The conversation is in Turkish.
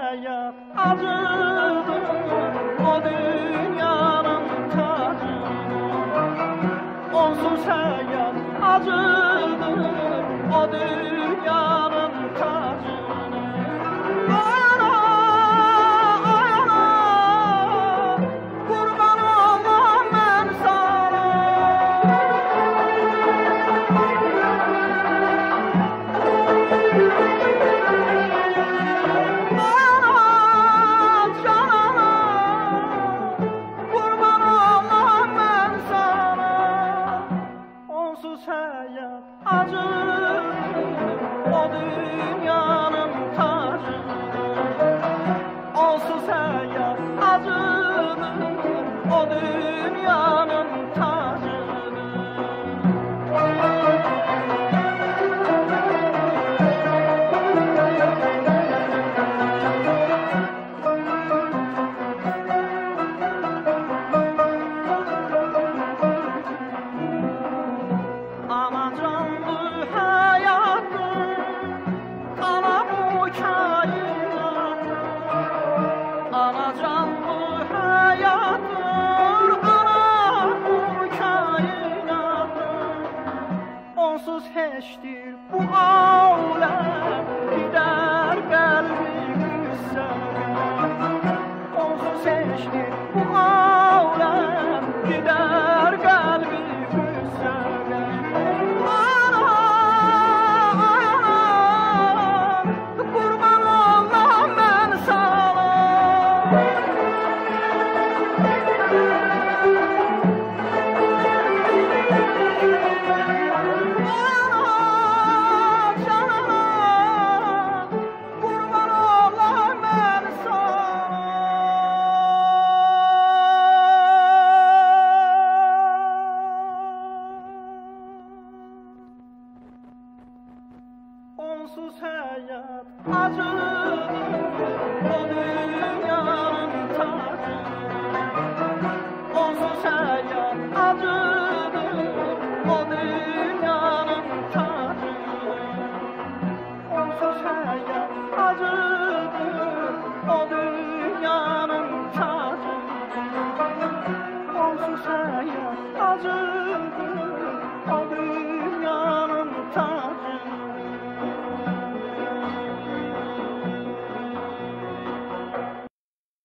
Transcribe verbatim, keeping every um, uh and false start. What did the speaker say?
hayat acıdır, o dünyanın tacıdır. Onsuz hayat acıdır, o dünyanın tacıdır. Ayana, ayana, kurban olam ben sana. Hayat acıdır, o dünyanın tacıdır. Onsuz hayat acıdır, o dünyanın tacıdır. Anacan bu hayatın, ana bu kainatın. Anacan bu hayatın, ana bu kainatın. Onsuz heçtir bu alem, gider kalbi güzel. Onsuz heçtir bu alem, gider kalbi güzel. Onsuz hayat acıdır, o